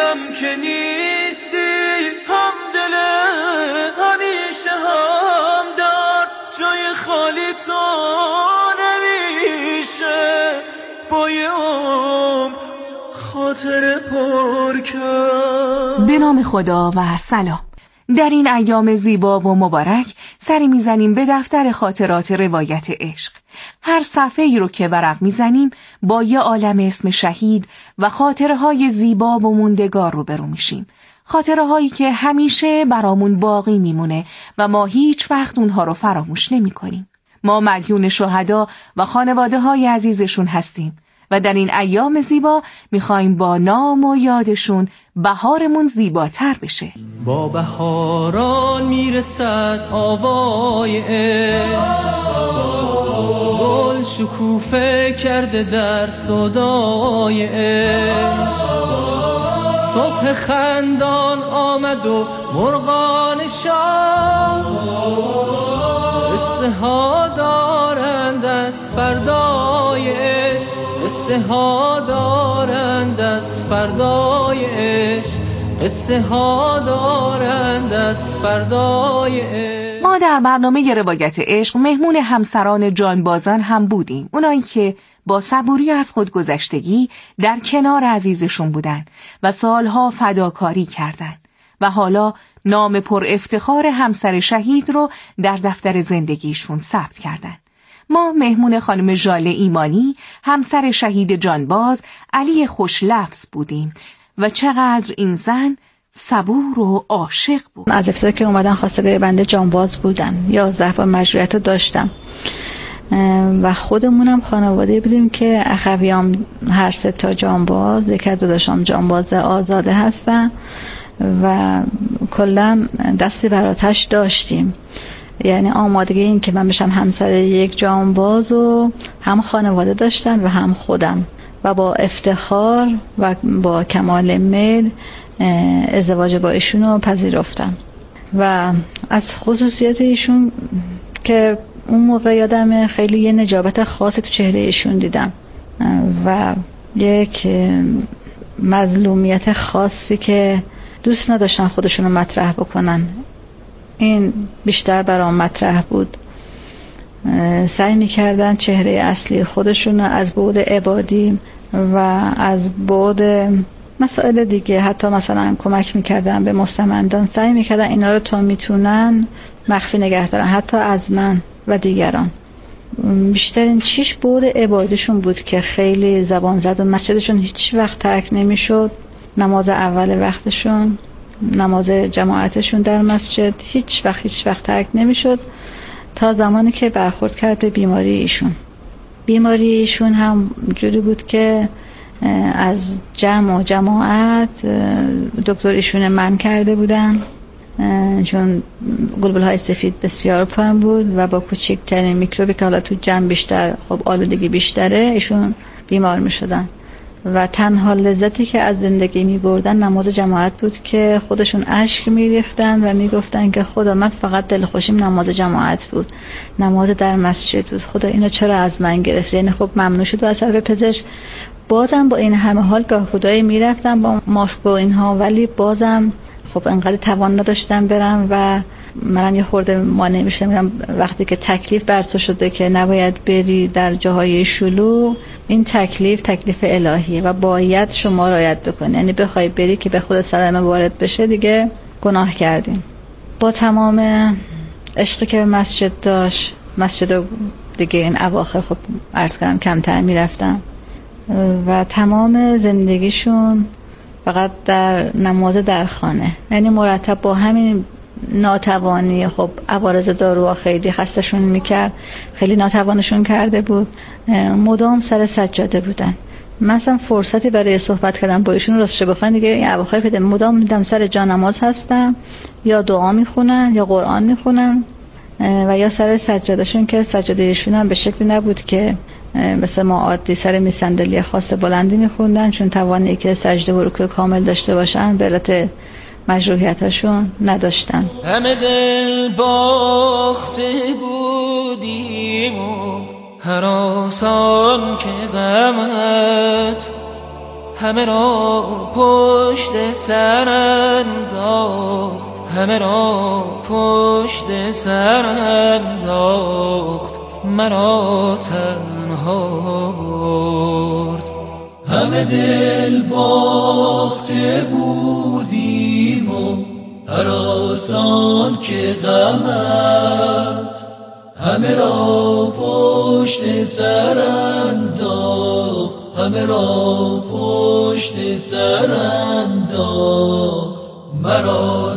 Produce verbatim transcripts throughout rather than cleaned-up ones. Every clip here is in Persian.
میدونم که نیستی همدل همیشه هم در جای خالی تو نمیشه با یه عمر خاطر پر کرد. به نام خدا و سلام. در این ایام زیبا و مبارک سری میزنیم به دفتر خاطرات روایت عشق. هر صفحه ای رو که ورق میزنیم با یه عالم اسم شهید و خاطره های زیبا و موندگار روبرو میشیم. خاطره هایی که همیشه برامون باقی میمونه و ما هیچ وقت اونها رو فراموش نمی کنیم. ما مدیون شهدا و خانواده های عزیزشون هستیم و در این ایام زیبا میخوایم با نام و یادشون بهارمون زیباتر بشه. با بهاران میرسد آوای عشق، گل شکوفه کرده در صدای عشق. صبح خندان آمد و مرغان شام قصه ها دارند از فردای عشق، قصه ها دارند از فردای عشق، قصه ها دارند از فردای عشق. ما در برنامه روایت عشق مهمون همسران جانبازان هم بودیم، اونایی که با صبوری از خودگذشتگی در کنار عزیزشون بودن و سالها فداکاری کردند و حالا نام پر افتخار همسر شهید رو در دفتر زندگیشون ثبت کردند. ما مهمون خانم ژاله ایمانی، همسر شهید جانباز علی خوشلفظ بودیم و چقدر این زن صبور و عاشق بود. از ابتدا که اومدن خواستگار بنده جانباز بودم، یازده بار مشروعیت رو داشتم و خودمونم خانواده بودیم که اخویام هر سه تا جانباز، یکی از داداشام جانباز آزاده هستن و کلا دستی بر آتش داشتیم. یعنی آمادگی این که من بشم همسر یک جانباز و هم خانواده داشتن و هم خودم و با افتخار و با کمال میل ازدواج با ایشون رو پذیرفتم. و از خصوصیت ایشون که اون موقع یادم خیلی یه نجابت خاصی تو چهره ایشون دیدم و یک مظلومیت خاصی که دوست نداشتن خودشون رو مطرح بکنن. این بیشتر برام مطرح بود. سعی میکردن چهره اصلی خودشون رو از بعد عبادی و از بعد مسائل دیگه، حتی مثلا کمک میکردن به مستمندان، سعی میکردن اینا رو تا میتونن مخفی نگه دارن، حتی از من و دیگران. بیشترین چیش بعد عبادتشون بود که خیلی زبان زد و مسجدشون هیچ وقت ترک نمیشد. نماز اول وقتشون، نماز جماعتشون در مسجد هیچ وقت هیچ وقت ترک نمیشد تا زمانی که برخورد کرد به بیماری ایشون. بیماری ایشون هم جوری بود که از جمع و جماعت دکتر ایشون من کرده بودن، چون گلبولهای سفید بسیار پایین بود و با کوچکترین میکروبی که حالا تو جمع بیشتر، خب آلودگی بیشتره، ایشون بیمار می شدن و تنها لذتی که از زندگی می بردن نماز جماعت بود که خودشون اشک می ریختن و می گفتن که خدا من فقط دلخوشیم نماز جماعت بود، نماز در مسجد بود، خدا اینو چرا از من گرفت. یعنی خب ممنوع شد و از طرف پزشک بازم با این همه حال گاه خدایی می رفتم با ماسک و اینها، ولی بازم خب انقدر توان نداشتم برم و منم یه خورده مانع میشدم. وقتی که تکلیف بر تو شده که نباید بری در جاهای شلوغ، این تکلیف تکلیف الهیه و باید شما رعایت بکنی. یعنی بخوای بری که به خود سلامه وارد بشه دیگه گناه کردیم. با تمام عشقی که مسجد داشت، مسجد دیگه این اواخر خب عرض کردم کمتر میرفتم و تمام زندگیشون فقط در نماز در خانه، یعنی مرتب با همین ناتوانی، خب عوارض داروها خیلی خستشون میکرد، خیلی ناتوانشون کرده بود، مدام سر سجاده بودن. مثلا فرصتی برای صحبت کردن با ایشون راستش بخوام دیگه این اواخر پیدا مدام میدم سر جا نماز هستم، یا دعا میخونن یا قرآن میخونن و یا سر سجادهشون که سجاده ایشون هم به شکلی نبود که مثل ما عادی سر می صندلی خاص بلندی میخوندن، چون توانی که سجده و رکوع کامل داشته باشن به علت مجروحیتاشون نداشتن. همه دل باخته بودیم و هر آسان که غمت همه را پشت سر انداخت، همه را پشت سر انداخت، مرا تنها برد. همه دل باخته بودیم و هراسان که غمت، همه را پشت سر انداخت، همه را پشت سر انداخت، مرا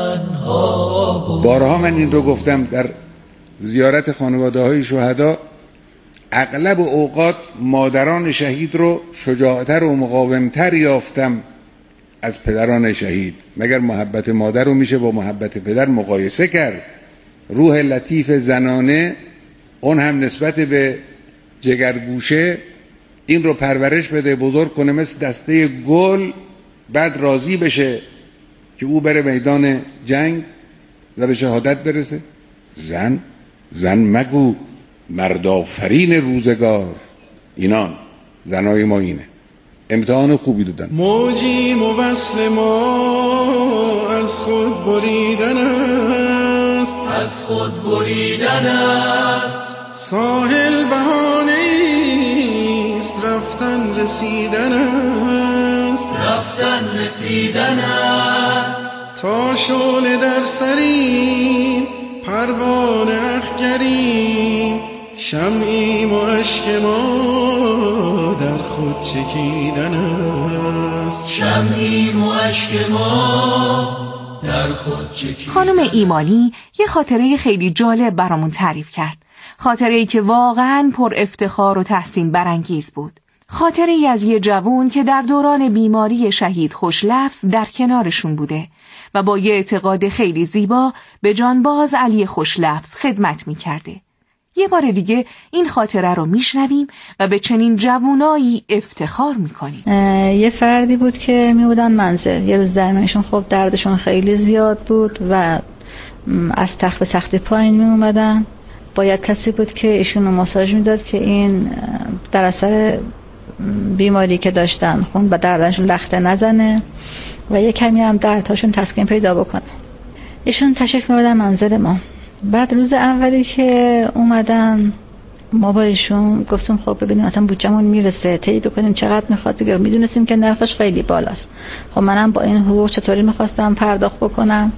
تنها بود. بارها من این رو گفتم در زیارت خانواده های شهدا، اغلب اوقات مادران شهید رو شجاعتر و مقاومتر یافتم از پدران شهید. مگر محبت مادر رو میشه با محبت پدر مقایسه کرد؟ روح لطیف زنانه، اون هم نسبت به جگرگوشه، این رو پرورش بده، بزرگ کنه مثل دسته گل، بعد راضی بشه که او بره میدان جنگ و به شهادت برسه. زن زن مگو مردآفرین روزگار. اینان زنای ما اینه. امتحان خوبی دادن. موجی موصل ما از خود بریدن است، از خود بریدن است. ساحل بهانه‌ایست، رفتن رسیدن است، رفتن رسیدن است. تا شعله در سریم پروانه اخگریم، شمعیم و اشک ما در خود چکیدن است، شمعیم و اشک ما در خود چکیدن. خانم ایمانی یه خاطره خیلی جالب برامون تعریف کرد. خاطره‌ای که واقعاً پر افتخار و تحسین برانگیز بود. خاطره‌ای از یه جوون که در دوران بیماری شهید خوشلفظ در کنارشون بوده و با یه اعتقاد خیلی زیبا به جانباز علی خوشلفظ خدمت می‌کرده. یه بار دیگه این خاطره رو میشنویم و به چنین جوونایی افتخار میکنیم. یه فردی بود که میبودن منزل. یه روز درمانشون خب دردشون خیلی زیاد بود و از تخت به سختی پایین میومدن. باید کسی بود که ایشونو ماساژ میداد که این در اثر بیماری که داشتن خون و دردشون لخته نزنه و یه کمی هم دردهاشون تسکین پیدا بکنه. ایشون تشریف میبردن منزل ما. بعد روز اولی که اومدن ما با ایشون گفتم خب ببینیم اصلا بودجمون میرسه، طی بکنیم چقدر میخواد بگه. میدونستیم که نرخش خیلی بالاست. خب منم با این حقوق چطوری میخواستم پرداخت بکنم.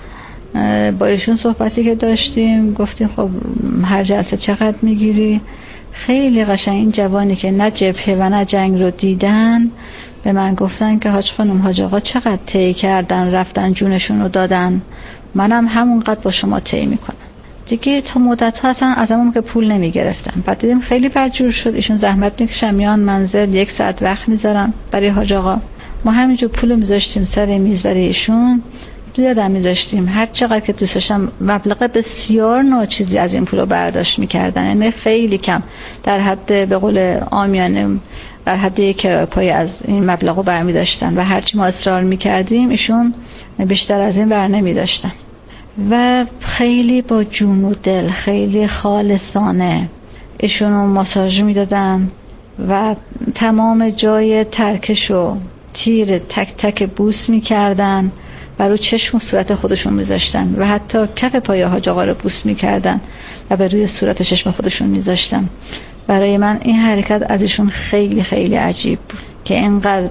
با ایشون صحبتی که داشتیم گفتیم خب هر جلسه چقدر میگیری. خیلی قشنگ این جوانی که نه جبهه و نه جنگ رو دیدن به من گفتن که حاج خانم حاج آقا چقدر طی کردن، رفتن جونشون رو دادن، منم همونقدر با شما طی میکنم. دیگه تا مدت ها اصلا ازمون که پول نمی گرفتم. بعد دیدیم خیلی بدجور شد. ایشون زحمت میکشن میان منزل، یک ساعت وقت میذارن برای حاج آقا. ما همینجور پول میذاشتیم سر میز برای ایشون، زیادم میذاشتیم. هر چقدر که دوست داشتم مبلغ بسیار ناچیزی از این پولو برداشت میکردن، یعنی خیلی کم، در حد به قول عامیانه در حد یک کرایه پای از این مبلغو برمی داشتن و هرچی ما اصرار میکردیم ایشون بیشتر از این بر نمی داشتن و خیلی با جون و دل، خیلی خالصانه ایشونو ماساژ میدادن و تمام جای ترکشو تیر تک تک بوس میکردن و رو چشم و صورت خودشون میذاشتن و حتی کف پای حاج آقا رو بوس میکردن و به روی صورت چشم خودشون میذاشتن. برای من این حرکت از ایشون خیلی خیلی عجیب بود که اینقدر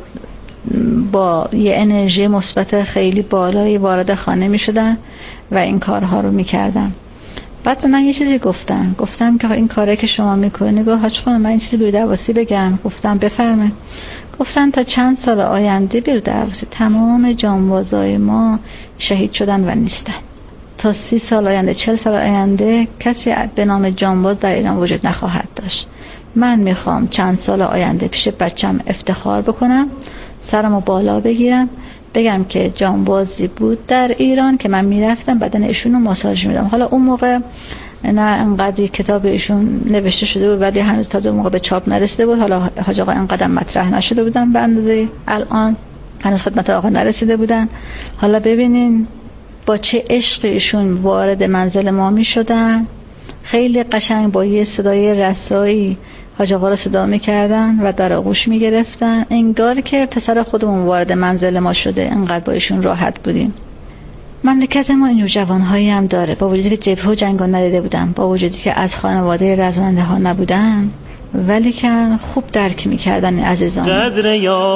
با یه انرژی مثبت خیلی بالایی وارد خانه میشدن و این کارها رو میکردن. بعد به من یه چیزی گفتن گفتم که این کاری که شما میکنی گفت حاج خانم من این چیزی بیرو درواسی بگم. گفتم بفرمایید. گفتن تا چند سال آینده بیرو درواسی تمام جانبازای ما شهید شدن و نیستن. تا سی سال آینده، چل سال آینده کسی به نام جانباز در ایران وجود نخواهد داشت. من میخوام چند سال آینده پیش بچم افتخار بکنم، سرمو بالا بگیرم، بگم که جانبازی بود در ایران که من میرفتم بدن ایشونو ماساژ میدم. حالا اون موقع نه انقدر کتاب ایشون نوشته شده بود ولی هنوز تازه اون موقع به چاپ نرسیده بود. حالا حاج آقا اینقدر مطرح نشده بودن به اندازه الان، هنوز خدمت آقا نرسیده بودن. حالا ببینین با چه عشقی ایشون وارد منزل ما می شدن. خیلی قشنگ با یه صدای رسایی حاج آقا را صدا میکردن و در آغوش میگرفتن، انگار که پسر خودمون وارد منزل ما شده، انقدر با ایشون راحت بودیم. مملکت ما اینجور جوانهایی هم داره، با وجودی که جبهه و جنگ ندیده بودن، با وجودی که از خانواده رزمنده ها نبودن، ولی که خوب درک میکردن عزیزان. قدر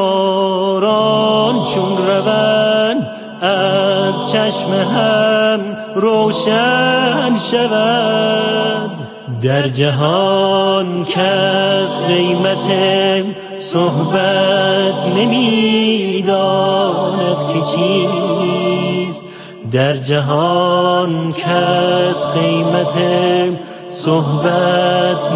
یاران چون روند از چشم هم روشن شود، در جهان کس قیمت صحبت نمیداند که چیست، در جهان کس قیمت صحبت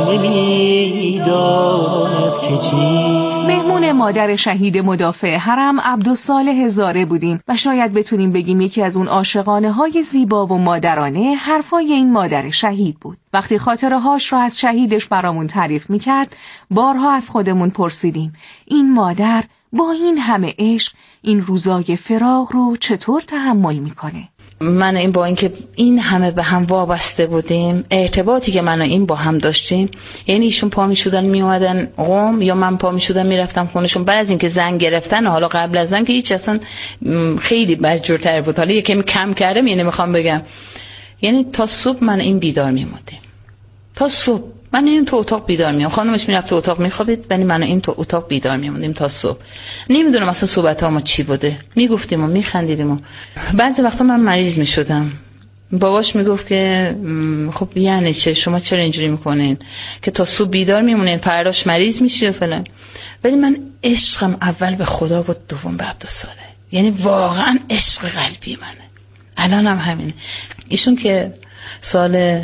نمیداند که چیست. مهمون مادر شهید مدافع حرم عبدالصالح هزاره بودیم و شاید بتونیم بگیم یکی از اون عاشقانه های زیبا و مادرانه حرفای این مادر شهید بود. وقتی خاطره هاش را از شهیدش برامون تعریف میکرد، بارها از خودمون پرسیدیم این مادر با این همه عشق این روزای فراق رو چطور تحمل میکنه؟ من این با اینکه این همه به هم وابسته بودیم، ارتباطی که من و این با هم داشتیم، یعنی ایشون پا می شدن می اومدن قم یا من پا می شدم می رفتم خونشون، بعد از اینکه زنگ گرفتن، حالا قبل از زنگ که هیچ اصلا خیلی بدجورتر بود، حالا یکم کم کردم، یعنی میخوام بگم یعنی تا صبح من این بیدار می موندیم، تا صبح من این تو اتاق بیدار میام، خانمش میرفت تو اتاق میخوابید ولی من این تو اتاق بیدار میموندیم تا صبح. نمیدونم اصلا صحبت ها ما چی بوده، میگفتیم و میخندیدیم و بعضی وقتا من مریض میشدم، باباش میگفت که خب یعنی چه، شما چرا اینجوری میکنین که تا صبح بیدار میمونین، پرداش مریض میشه و فلان. ولی من عشقم اول به خدا بود، دوم به عبدالصالح، یعنی واقعا عشق قلبی منه. الانم هم همینه. ایشون که سال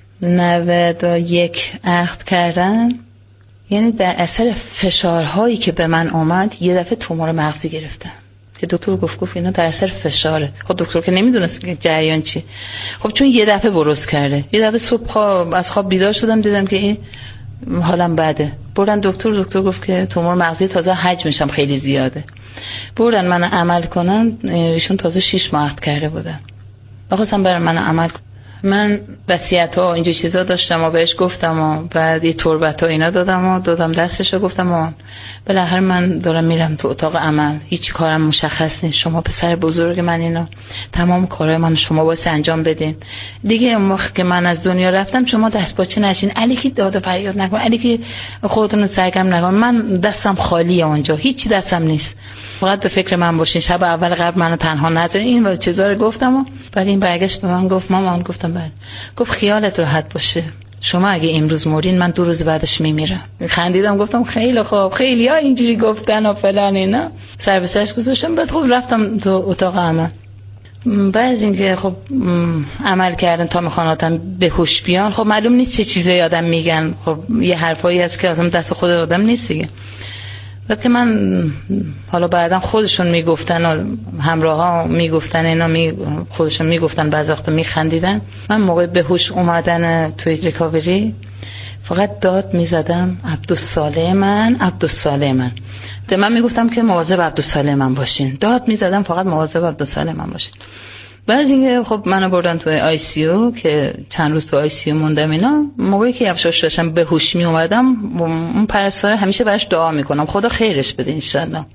نود و یک عقد کردن، یعنی در اثر فشارهایی که به من آمد یه دفعه تومور مغزی گرفتم که دکتر گفت گفت اینا در اثر فشاره. خب دکتر که نمیدونست که جریان چی، خب چون یه دفعه بروز کرده، یه دفعه صبح خواب از خواب بیدار شدم دیدم که این حالم بده. بردن دکتر، دکتر گفت که تومور مغزی تازه حجمش هم خیلی زیاده. بردن من عمل کنن، ایشون تازه شش ماه عقد کرده بودن، بخواستم برای من عمل کنن. من وصیت ها اینجا چیزا داشتم و بهش گفتم و بعد یه تربت ها اینا دادم و دادم دستش و گفتم و بالاخره من دارم میرم تو اتاق عمل، هیچ کارم مشخص نیست، شما پسر بزرگ من اینا تمام کارهای من شما واسه انجام بدین دیگه. اون وقت که من از دنیا رفتم شما دست باچه نشین، علیکی داد و فریاد نکن، علیکی خودتون رو سرگرم نکن، من دستم خالیه اونجا، هیچی دستم نیست، فقط به فکر من باشین، شب اول قبل منو تنها نذارین. این و چیزا رو گفتم و بعد این برگشت به من گفت مامان، گفتم بله، گفت خیالت راحت باشه، شما اگه امروز مورین من دو روز بعدش میمیرم. خندیدم گفتم خیلی خوب، خیلی ها اینجوری گفتن و فلان اینا، سر به سرش گذاشتم. بعد خب رفتم تو اتاق عمل. بعد از اینکه خب عمل کردن تا میخوان آدم به هوش بیان، خب معلوم نیست چه چیزایی آدم میگن، خب یه حرفایی هست که اصلا دست خود آدم نیست دیگه. بعد که من حالا بعداً خودشون میگفتن و همراه ها میگفتن اینا می خودشون میگفتن، بعضی وقتا میخندیدن، من موقع به هوش اومدن توی ریکاوری فقط داد میزدم عبدالصالح من، عبدالصالح من. به من میگفتم که مواظب عبدالصالح من باشین، داد میزدم فقط مواظب عبدالصالح من باشین. بعد اینکه خب منو بردن توی آی سی یو که چند روز تو آی سی یو موندم اینا. موقعی که یواشاش داشتم به هوش می اومدم، اون پرستار همیشه براش دعا میکنم خدا خیرش بده انشالله.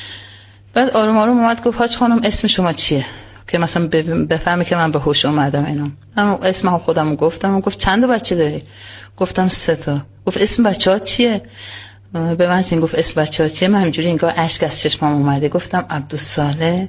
بعد آروم آروم اومد گفت حاج خانم اسم شما چیه، که مثلا بفهمی که من به هوش اومدم اینا. اما اسمم خودم گفتم و گفت چند تا بچه داری؟ گفتم سه تا. گفت اسم بچه‌ها چیه؟ به من این گفت اسم بچه‌ها چیه؟ من همینجوری انگار اشک از چشمام اومده گفتم عبدالصالح،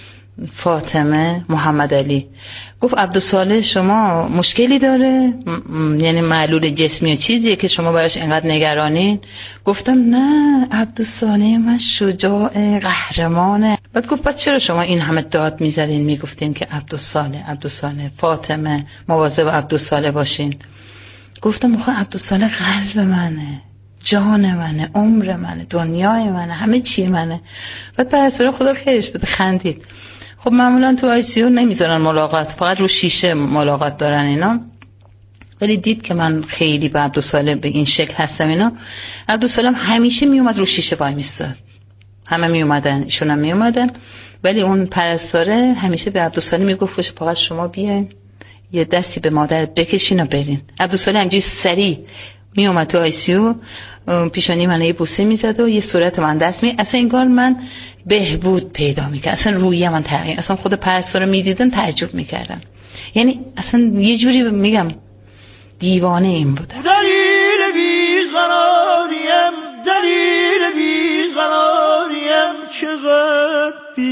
فاطمه، محمد علی. گفت عبدالصالح شما مشکلی داره؟ م- یعنی معلول جسمی و چیزیه که شما براش اینقدر نگرانین؟ گفتم نه، عبدالصالح من شجاع، قهرمانه. بعد گفت بعد چرا شما این همه داد میزدین میگفتین که عبدالصالح، عبدالصالح، فاطمه، مواظب عبدالصالح باشین؟ گفتم آخه عبدالصالح قلب منه، جان منه، عمر منه، دنیای منه، همه چی منه. بعد پرستار خدا خیرش بده خندید. خب معمولا تو آی سی یو نمیذارن ملاقات، فقط رو شیشه ملاقات دارن اینا. ولی دید که من خیلی به عبدالصالح به این شکل هستم اینا. عبدالصالح همیشه میومد رو شیشه وای میستاد، همه میومدن، ایشون هم میومدن، ولی اون پرستاره همیشه به عبدالصالح میگفت فقط شما بیاین یه دستی به مادرت بکشین و برین. عبدالصالح همجوری سریع می اومد تو آی سی یو، پیشانی من یه بوسه میزد و یه صورت من دست می، اصلا انگار من بهبود پیدا میکرد، اصلا رویه من تغییر، اصلا خود پرستارا میدیدن تعجب میکردن. یعنی اصلا یه جوری میگم دیوانه این بودم. دلیل بیقراریم، دلیل بیقراریم، چقدر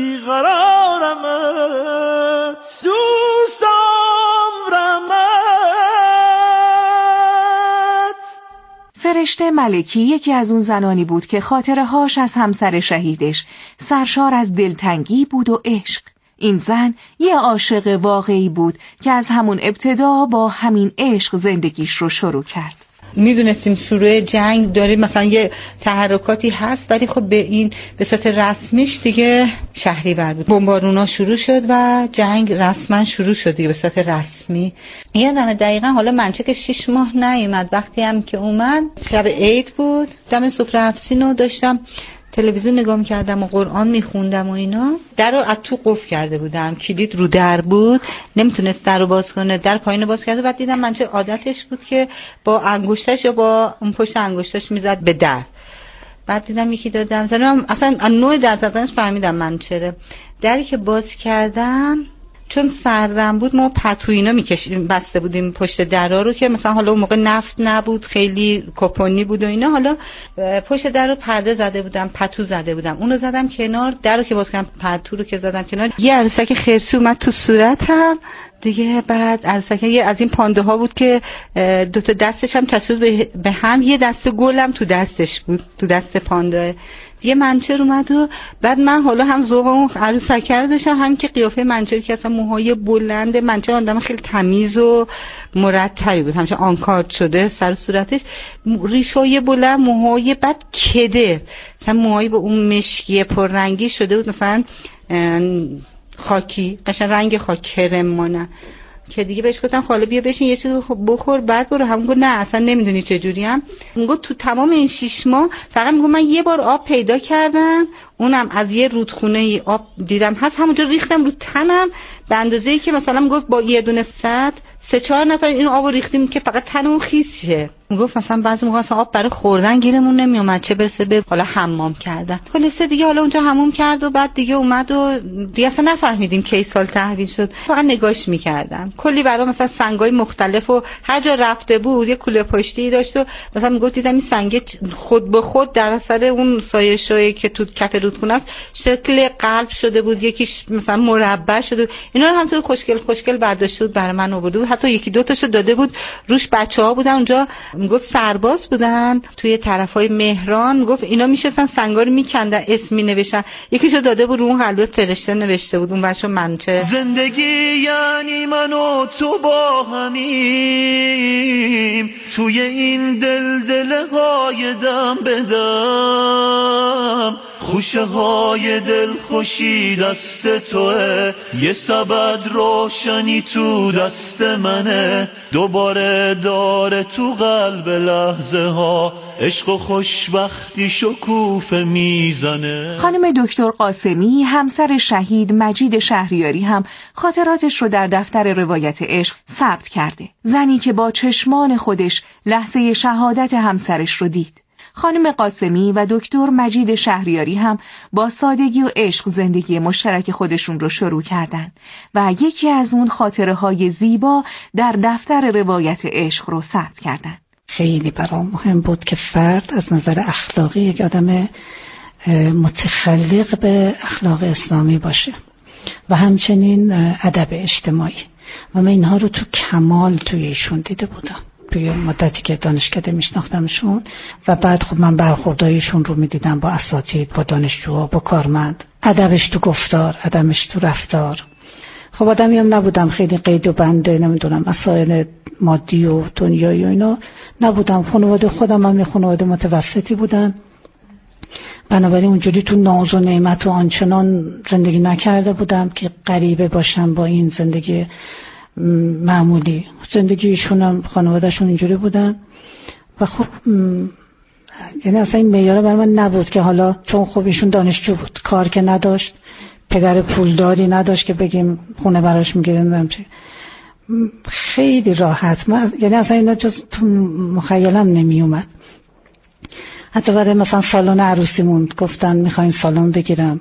بیقرارمت دوست دارمت. فرشته ملکی یکی از اون زنانی بود که خاطره هاش از همسر شهیدش سرشار از دلتنگی بود و عشق. این زن یه عاشق واقعی بود که از همون ابتدا با همین عشق زندگیش رو شروع کرد. میدونستیم شروع جنگ داره، مثلا یه تحرکاتی هست، ولی خب به این به صورت رسمیش دیگه شهریور بود. بمبارونا شروع شد و جنگ رسما شروع شد دیگه به صورت رسمی. یادمه دقیقاً، حالا منچه که شش ماه نیومد، وقتی هم که اومد شب عید بود، دم سفره افسینو داشتم تلویزیون نگاه می‌کردم و قرآن می‌خوندم و اینا. درو از تو قفل کرده بودم، کلید رو در بود، نمیتونست درو باز کنه، در پایین باز کرده. بعد دیدم منچه عادتش بود که با انگشتش یا با اون پشت انگشتش میزد به در. بعد دیدم یکی دادم زدم، اصلا از نوع در زدنش فهمیدم منچه. دری که باز کردم چون سردم بود، ما پتوینا میکشیم بسته بودیم پشت درا رو، که مثلا حالا اون موقع نفت نبود، خیلی کپونی بود و اینا. حالا پشت در رو پرده زده بودم، پتو زده بودم، اونو زدم کنار. در رو که باز کردم، پتو رو که زدم کنار، یه عروسک خرسی اومد تو صورتم دیگه. بعد عروسک یه از این پانده ها بود که دو تا دستش هم چسبید به هم، یه دسته گلم تو دستش بود، تو دست پانده. یه منچر اومد و بعد من حالا هم ذوق اون عروسک رو داشتم، هم که قیافه منچر که اصلا موهای بلند، منچر آدم خیلی تمیز و مرتبی بود، همیشه آنکارد شده سر صورتش، ریشای بلند، موهای بعد کده، مثلا موهای به اون مشکی پررنگی شده بود، مثلا خاکی، قشنگ رنگ خاک کرمانه، که دیگه بهش گفتم خاله بیا بشین یه چیزی بخور بعد برو. همون گفت نه اصلا نمیدونی چجوری ام. گفت تو تمام این شش ماه فقط میگم من یه بار آب پیدا کردم، اونم از یه رودخونه ای آب دیدم هست، همونجا ریختم رو تنم به اندازه‌ای که مثلا گفت با یه دونه سطل سه چهار نفر اینو آبو ریختیم که فقط تنمون خیس شه. میگفت مثلا بعضی موقع اصلا آب برای خوردن گیرمون نمیومد، چه برسه به حالا حمام کردن. خلاصه دیگه حالا اونجا حمام کرد و بعد دیگه اومد و دیگه اصلا نفهمیدیم کی سال تحویل شد، فقط نگاش میکردم. کلی برام مثلا سنگای مختلف و هر جا رفته بود یه کوله پشتی داشت و مثلا میگفت دیدم این سنگ خود به خود در اثر اون سایه‌شویی که تو کف رودخونه است شکل قلب شده بود، یکیش مثلا مربع شده. اینا رو همونطور خوشگل خوشگل برداشته بود برای من آورده بود، حتی یکی دو تاشو داده بود روش بچه‌ها بودن اونجا، میگفت سرباز بودن توی طرفای مهران، میگفت اینا میشستن سنگا رو میکندن اسم مینوشتن، یکیشو داده بود رو اون قلبه فرشته نوشته بود، اون بچه‌ها منچه. زندگی یعنی من و تو با همیم، توی این دل دل های دم بدم، خوشه های دل خوشی دست توه، یه سبد روشنی تو دست منه، دوباره داره تو قلب لحظه ها، عشق و خوشبختی شکوفه میزنه. خانم دکتر قاسمی همسر شهید مجید شهریاری هم خاطراتش رو در دفتر روایت عشق ثبت کرده. زنی که با چشمان خودش لحظه شهادت همسرش رو دید. خانم قاسمی و دکتر مجید شهریاری هم با سادگی و عشق زندگی مشترک خودشون رو شروع کردند و یکی از اون خاطره های زیبا در دفتر روایت عشق رو ثبت کردند. خیلی برام مهم بود که فرد از نظر اخلاقی یک آدم متخلق به اخلاق اسلامی باشه و همچنین ادب اجتماعی، و من اینها رو تو کمال توی ایشون دیده بودم توی مدتی که دانشکده میشناختمشون، و بعد خب من برخوردایشون رو میدیدم با اساتید، با دانشجوها، با کارمند، ادبش تو گفتار، ادبش تو رفتار. خب آدمی هم نبودم خیلی قید و بنده نمیدونم مسائل مادی و دنیایی و اینا نبودم. خانواده خودم هم یه خانواده متوسطی بودن، بنابراین اونجوری تو ناز و نعمت و آنچنان زندگی نکرده بودم که غریبه باشم با این زندگی معمولی. زندگیشون هم خانوادهشون اینجوری بودن و خب یعنی اصلا این معیار برای من نبود که حالا چون خب ایشون دانشجو بود، کار که نداشت، پدر پولداری نداشت که بگیم خونه براش میگیرن نمیشه. خیلی راحت. من یعنی اصلا اینا جز تو مخیلم نمی اومد. حتی برای مثلا سالن عروسیمون گفتن میخواین سالن بگیرم،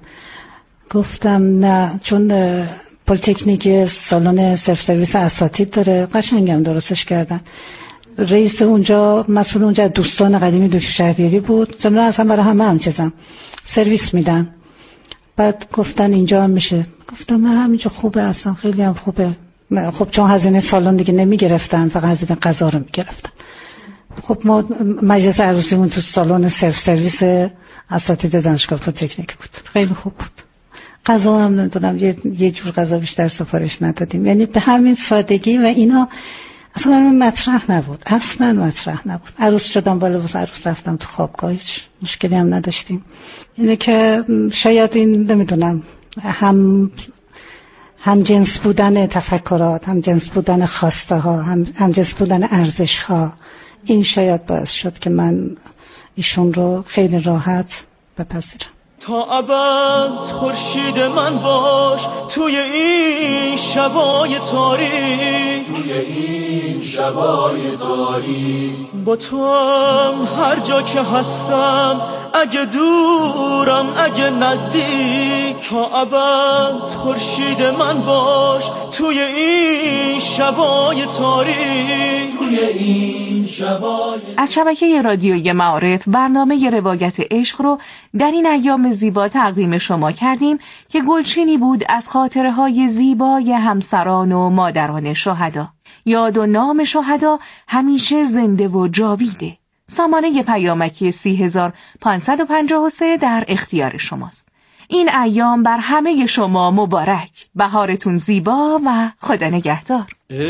گفتم نه، چون پلی‌تکنیک سالن سلف سرویس اساتید داره، قشنگم درستش کردن. رئیس اونجا، مسئول اونجا دوستان قدیمی دکتر شهریاری بود، ضمن اصلا برای همه هم چیزم سرویس میدن. بعد گفتن اینجا هم میشه، گفتم نه همینجا خوبه، اصلا خیلی هم خوبه. خب چون هزینه سالن دیگه نمیگرفتن، فقط هزینه غذا رو میگرفتن. خب ما مجلس عروسیمون تو سالن سلف سرویس اساتید دانشگاه پلی‌تکنیک بود، خیلی خوب بود. غذا هم نمیدونم یه یه جور غذا بیشتر سفارش ندادیم. یعنی به همین سادگی و اینا اصلا من مطرح نبود، اصلا مطرح نبود. عروس شدم، بالا واسه عروس رفتم تو خوابگاه، هیچ مشکلی هم نداشتیم. اینه که شاید این نمیدونم هم هم جنس بودن تفکرات، هم جنس بودن خواسته ها، هم, هم جنس بودن ارزش ها، این شاید باعث شد که من ایشون رو خیلی راحت بپذیرم. تا ابد خورشید من باش توی این شبای تاریک، توی این شبای تاریک. با تو هم هر جا که هستم، اگه دورم اگه نزدیک، تا ابد خورشید من باش توی این شبای تاریک، توی این شبای. از شبکه رادیویی معارف برنامه روایت عشق رو در این ایام زیبا تقدیم شما کردیم که گلچینی بود از خاطره های زیبای همسران و مادران شهدا. یاد و نام شهدا همیشه زنده و جاویده. سامانه پیامکی سی هزار و پانصد و پنجاه و سه در اختیار شماست. این ایام بر همه شما مبارک. بهارتون زیبا و خدا نگهدار.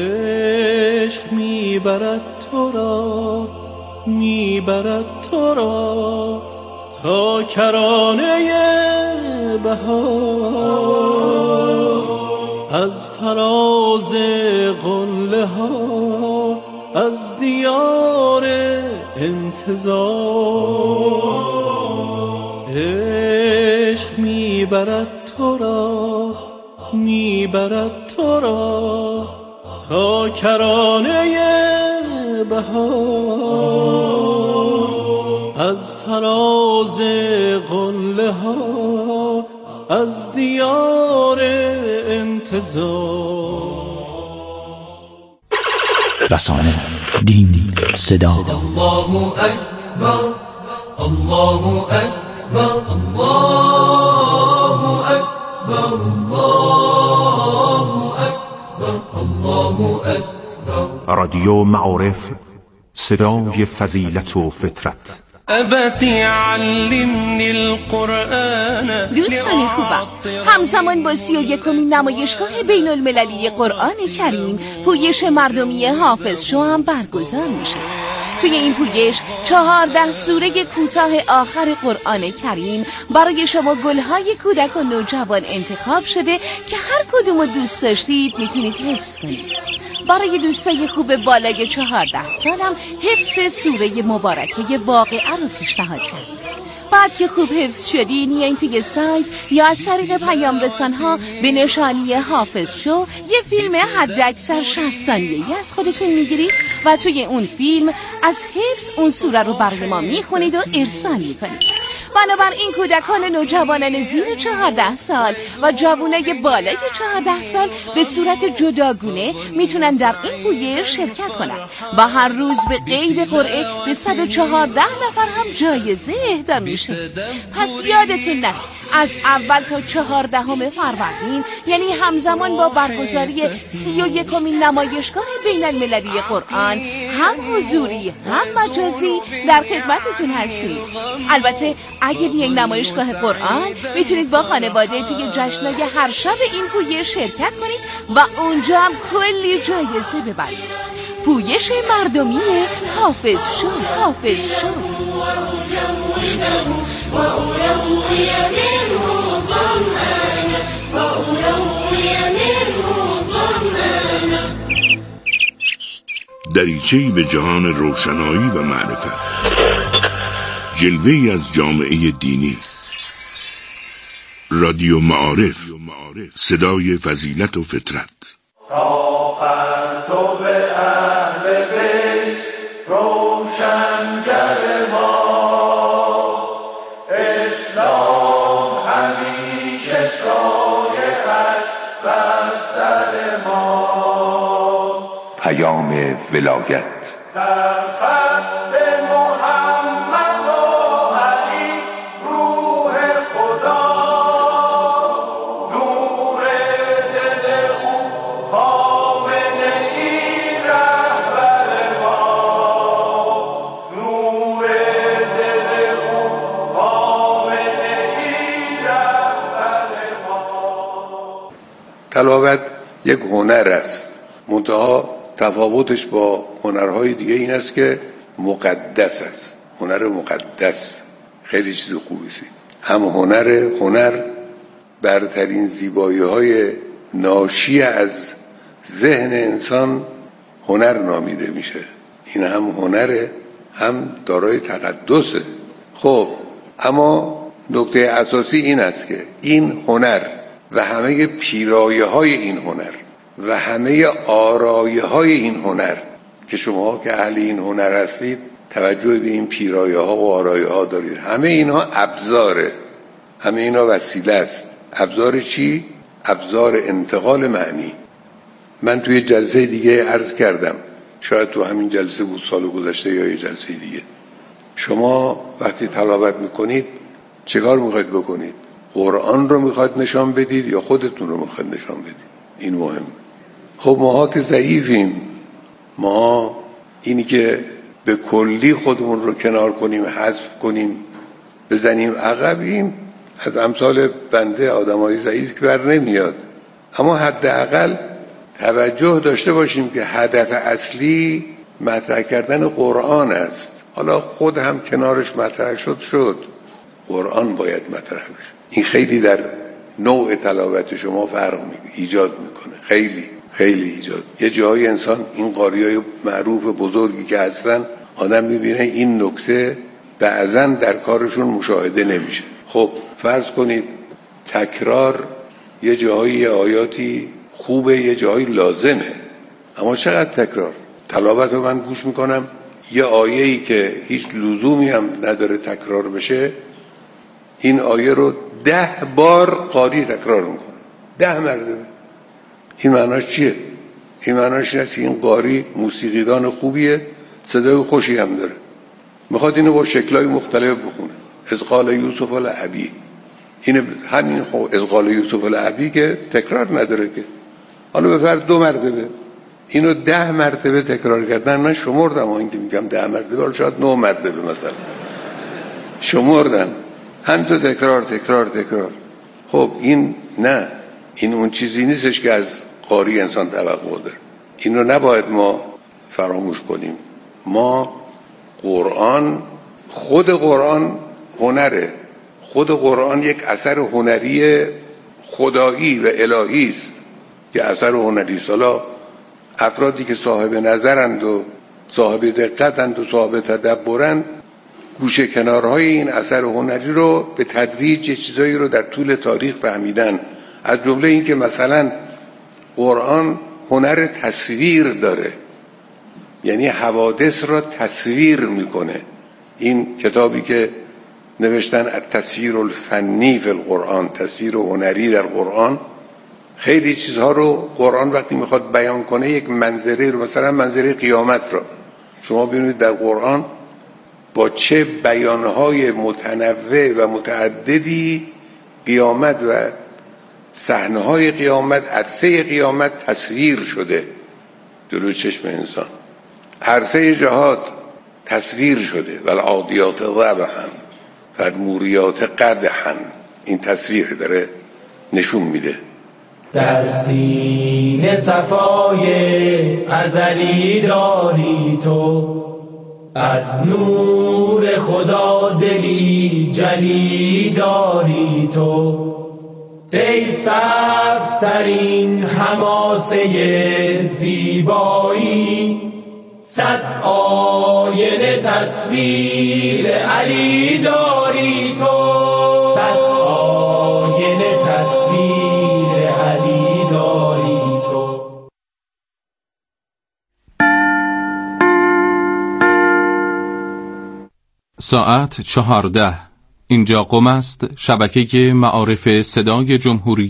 عشق میبرد تو را، میبرد تو را تا کرانه بهار، از فراز قله ها، از دیار انتظار. عشق میبرد تو را، میبرد تو را تا کرانه بهار، از فراز قله ها، از دیار انتظار. رسانه، دین، صدا. الله اکبر، الله اکبر، الله اکبر، الله اکبر، الله اکبر. رادیو معارف، صدای فضیلت و فطرت. ابتی علمنی القرآن. دوستان خوبم، همزمان با سی و یکمین نمایشگاه بین المللی قرآن کریم پویش مردمی حافظ شو هم برگزار میشه. توی این پویش چهارده سوره کوتاه آخر قرآن کریم برای شما گلهای کودک و نوجوان انتخاب شده که هر کدومو دوست داشتید میتونید حفظ کنید. برای دوستای خوب بالای چهارده سالم حفظ سوره مبارکه واقعه رو پیشنهاد کردیم. بعد که خوب حفظ شدین میایین توی سایت یا از طریق پیام رسان‌ها به نشانی حافظ شو یه فیلم حداکثر شصت ثانیه‌ای از خودتون میگیرید و توی اون فیلم از حفظ اون سوره رو برای ما میخونید و ارسال میکنید. بنابراین کودکان نوجوانان زیر چهارده سال و جوانای بالای چهارده سال به صورت جداگونه میتونن در این پویش شرکت کنن و هر روز به قید قرعه به صد و چهارده نفر هم جایزه اهدا میشه. پس یادتون نره از اول تا چهاردهم فروردین، یعنی همزمان با برگزاری سی و یکمین نمایشگاه بین المللی قرآن، هم حضوری هم مجازی در خدمتتون هستیم. البته اگه بیاین نمایشگاه قرآن میتونید با خانواده توی جشنای هر شب این پویش شرکت کنید و اونجا هم کلی جایزه ببرید. پویش مردمی حافظ شو، حافظ شو. دریچه‌ای به جهان روشنایی و معرفت، جلوه‌ای از جامعه دینی. رادیو معارف، صدای فضیلت و فطرت. پرتو اهل بیت روشنگر ما، اسلام همیشه سایه‌اش بر سر ما. پیام ولایت در خط محمد و علی روح خدا، نور دل او خامنه ای رهبر ما، نور دل او خامنه ای رهبر ما. تلاوت یک هنر است، منتها تفاوتش با هنرهای دیگه این است که مقدس است. هنر مقدس خیلی چیز خوبی است. هم هنر هنر برترین زیبایی‌های ناشی از ذهن انسان هنر نامیده میشه. این هم هنره هم دارای تقدسه. خب اما نکته اساسی این است که این هنر و همه پیرایه‌های این هنر و همه آرایه‌های این هنر که شما که اهل این هنر هستید توجه به این پیرایه‌ها و آرایه‌ها دارید، همه اینها ابزاره، همه اینها وسیله است. ابزار چی؟ ابزار انتقال معنی. من توی جلسه دیگه عرض کردم، شاید تو همین جلسه بود سال گذشته یا یه جلسه دیگه، شما وقتی تلاوت میکنید چه کار میخواید بکنید؟ قرآن رو میخواید نشان بدید یا خودتون رو میخواید نشان بدید؟ این مهم. خب ماها که ضعیفیم، ما اینی که به کلی خودمون رو کنار کنیم، حذف کنیم، بزنیم عقبیم، از امثال بنده آدمای ضعیف که بر نمیاد. اما حداقل توجه داشته باشیم که هدف اصلی مطرح کردن قرآن است. حالا خود هم کنارش مطرح شد شد قرآن باید مطرح بشه. این خیلی در نوع تلاوت شما فرق ایجاد میکنه، خیلی خیلی ایجاد. یه جایی انسان این قاریای معروف بزرگی که هستن آدم میبینه این نکته بعضا در کارشون مشاهده نمیشه. خب فرض کنید تکرار یه جایی آیاتی خوبه، یه جایی لازمه، اما چقدر تکرار؟ تلاوت رو من گوش میکنم یه آیه‌ای که هیچ لزومی هم نداره تکرار بشه، این آیه رو ده بار قاری تکرار میکنه، ده مرتبه. این معناش چیه؟ این معناش اینه که این قاری موسیقیدان خوبیه، صدای خوشی هم داره، میخواد اینو با شکل‌های مختلف بخونه. از قال یوسف العبی، این همین از قال یوسف العبی که تکرار نداره که، حالا به فرض دو مرتبه اینو ده مرتبه تکرار کردن. من شمردم، این که میگم ده مرتبه، حالا شاید نه مرتبه مثلا شمردم، هم تو تکرار تکرار تکرار. خب این نه، این اون چیزی نیستش که از قاری انسان توقع داره. این رو نباید ما فراموش کنیم. ما قرآن، خود قرآن هنره، خود قرآن یک اثر هنری خدایی و الهی است که اثر هنری سالا افرادی که صاحب نظرند و صاحب دقتند و صاحب تدبرند گوشه کنارهای این اثر هنری رو به تدریج چیزایی رو در طول تاریخ فهمیدن. از جمله این که مثلا قرآن هنر تصویر داره، یعنی حوادث را تصویر میکنه. این کتابی که نوشتن التصویر الفنی فی القرآن، تصویر هنری در قرآن، خیلی چیزها رو قرآن وقتی میخواد بیان کنه یک منظره رو، مثلا منظره قیامت رو شما ببینید در قرآن با چه بیانهای متنوع و متعددی قیامت و صحنه‌های قیامت، عرصه قیامت تصویر شده جلوی چشم انسان. عرصه جهاد تصویر شده، والعادیات ضبحا فالموریات قدحا. این تصویر داره نشون میده. در سینه صفای ازلی داری تو، از نور خدا دلی جلی داری تو. ای سبزترین حماسه زیبایی، صد آینه تصویر علی داری تو. صد آینه تصویر علی داری تو. ساعت چهارده. اینجا قم است، شبکه معارف صدای جمهوری